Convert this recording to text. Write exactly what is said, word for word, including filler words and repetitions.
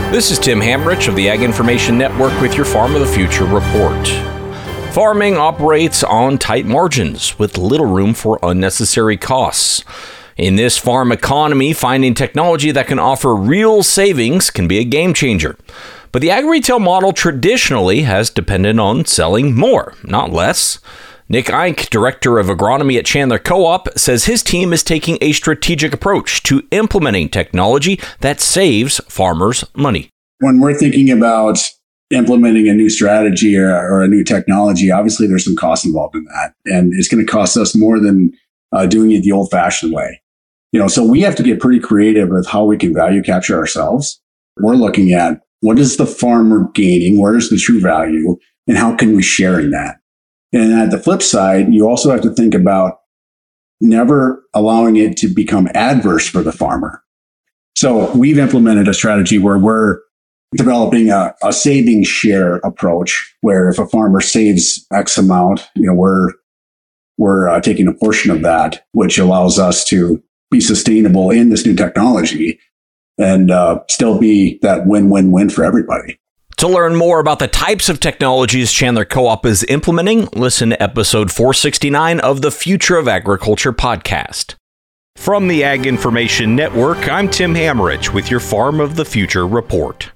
This is Tim Hamrich of the Ag Information Network with your Farm of the Future report. Farming operates on tight margins with little room for unnecessary costs. In this farm economy, finding technology that can offer real savings can be a game changer. But the ag retail model traditionally has depended on selling more, not less. Nick Eink, Director of Agronomy at Chandler Co-op, says his team is taking a strategic approach to implementing technology that saves farmers money. When we're thinking about implementing a new strategy or, or a new technology, obviously there's some cost involved in that. And it's going to cost us more than uh, doing it the old-fashioned way. You know, so we have to get pretty creative with how we can value capture ourselves. We're looking at what is the farmer gaining, where is the true value, and how can we share in that? And at the flip side, you also have to think about never allowing it to become adverse for the farmer. So we've implemented a strategy where we're developing a, a saving share approach, where if a farmer saves X amount, you know, we're we're uh, taking a portion of that, which allows us to be sustainable in this new technology and uh, still be that win-win-win for everybody. To learn more about the types of technologies Chandler Co-op is implementing, listen to episode four sixty-nine of the Future of Agriculture podcast. From the Ag Information Network, I'm Tim Hamrich with your Farm of the Future report.